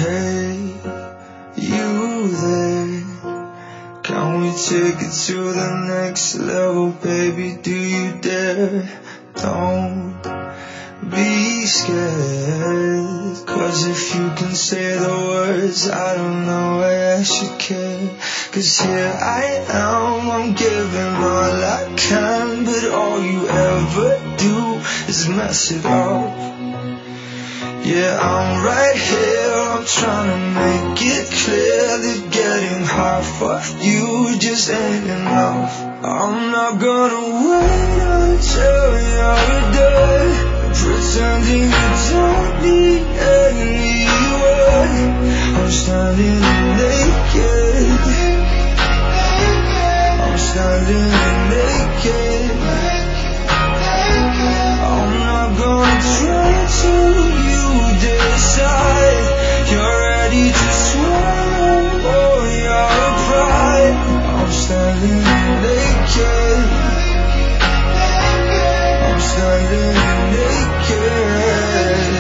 Hey, you there? Can we take it to the next level, baby? Do you dare? Don't be scared, 'cause if you can say the words, I don't know why I should care. 'Cause here I am, I'm giving all I can, but all you ever do is mess it up. Yeah, I'm right here, I'm trying to make it clear that getting half of you just ain't enough. I'm not gonna wait until you're done pretending you don't need anyone. I'm standing naked, I'm standing naked. I'm not gonna try to decide you're ready to swallow all your pride. I'm standing naked, I'm standing naked.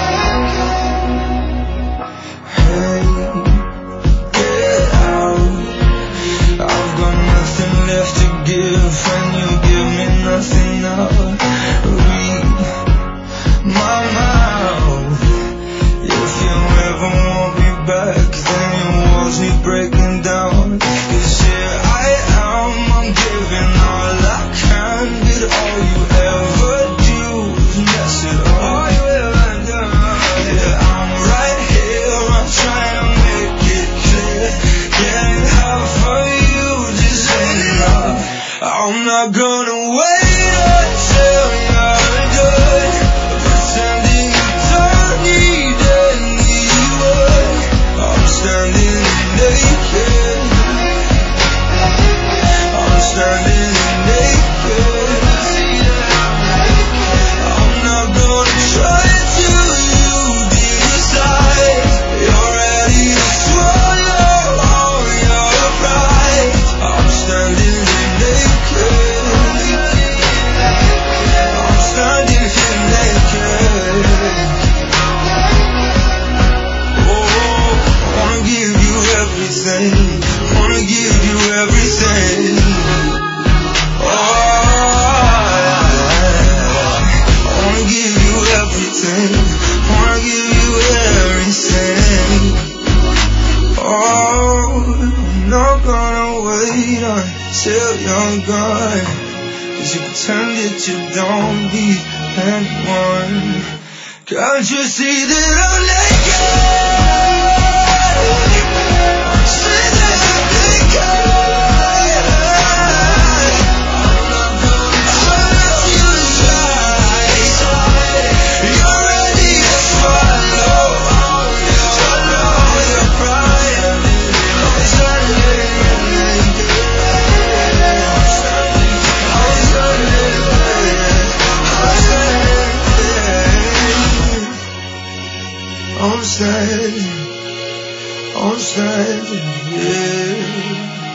Hey, get out, I've got nothing left to give when you give me nothing now. Read my mouth. If you ever want me back, then your walls need breaking down. 'Cause here I am, I'm giving all I can, but all you ever do is mess it up. All you ever do. Yeah, I'm right here, I'm trying to make it clear. Getting half of you just ain't enough. I'm not gonna wait until you're done pretending you don't need anyone. I'm standing naked, I'm standing naked. I'm not gonna try till you decide you're ready to swallow all your pride. I'm standing naked, I'm standing naked. Oh, I wanna give you everything, wanna give you everything. Oh, I wanna give you everything, wanna give you everything. Oh, I'm not gonna wait until you're gone, 'cause you pretend that you don't need anyone. Can't you see that I'm naked? See that I'm naked. I'm not gonna try to decide you're ready to swallow all your pride. I'm standing naked, I'm standing I'm standing, I'm standing, yeah.